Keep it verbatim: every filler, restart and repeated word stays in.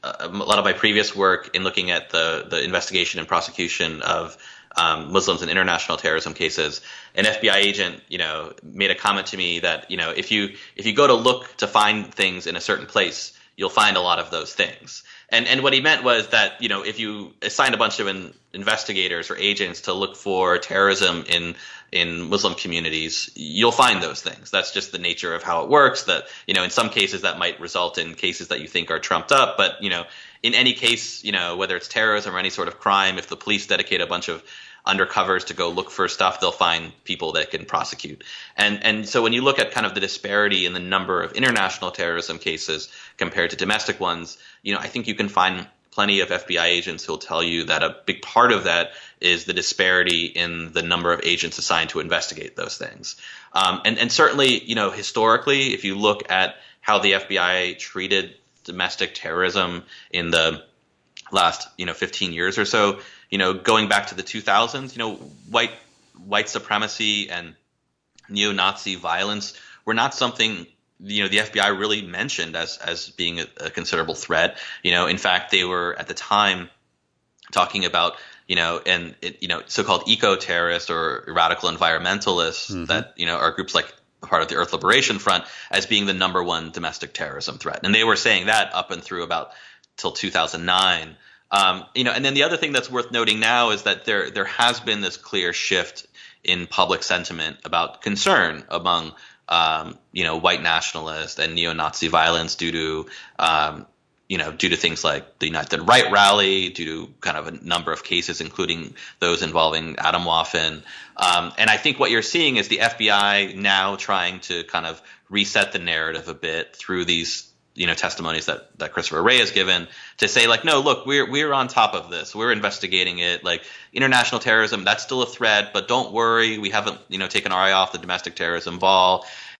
a lot of my previous work in looking at the the investigation and prosecution of um, Muslims in international terrorism cases, an F B I agent, you know, made a comment to me that, you know, if you if you go to look to find things in a certain place, you'll find a lot of those things. And and what he meant was that, you know, if you assign a bunch of in, investigators or agents to look for terrorism in in Muslim communities, you'll find those things. That's just the nature of how it works. That, you know, in some cases that might result in cases that you think are trumped up, but, you know, in any case, you know, whether it's terrorism or any sort of crime, if the police dedicate a bunch of undercovers to go look for stuff, they'll find people that can prosecute. And and so when you look at kind of the disparity in the number of international terrorism cases compared to domestic ones, you know, I think you can find plenty of F B I agents who'll tell you that a big part of that is the disparity in the number of agents assigned to investigate those things. Um, and, and certainly, you know, historically, if you look at how the F B I treated domestic terrorism in the last, you know, fifteen years or so, you know, going back to the two thousands, you know, white white supremacy and neo-Nazi violence were not something, you know, the F B I really mentioned as as being a, a considerable threat. You know, in fact, they were at the time talking about, you know, and it, you know, so-called eco-terrorists or radical environmentalists mm-hmm. that, you know, are groups like part of the Earth Liberation Front as being the number one domestic terrorism threat. And they were saying that up and through about till two thousand nine. Um, you know, and then the other thing that's worth noting now is that there there has been this clear shift in public sentiment about concern among um, you know, white nationalist and neo-Nazi violence due to um, you know, due to things like the United Right Rally, due to kind of a number of cases, including those involving Adam Waffen. Um, and I think what you're seeing is the F B I now trying to kind of reset the narrative a bit through these, you know, testimonies that, that Christopher Wray has given to say, like, no, look, we're we're on top of this. We're investigating it. Like, international terrorism, that's still a threat, but don't worry, we haven't, you know, taken our eye off the domestic terrorism ball.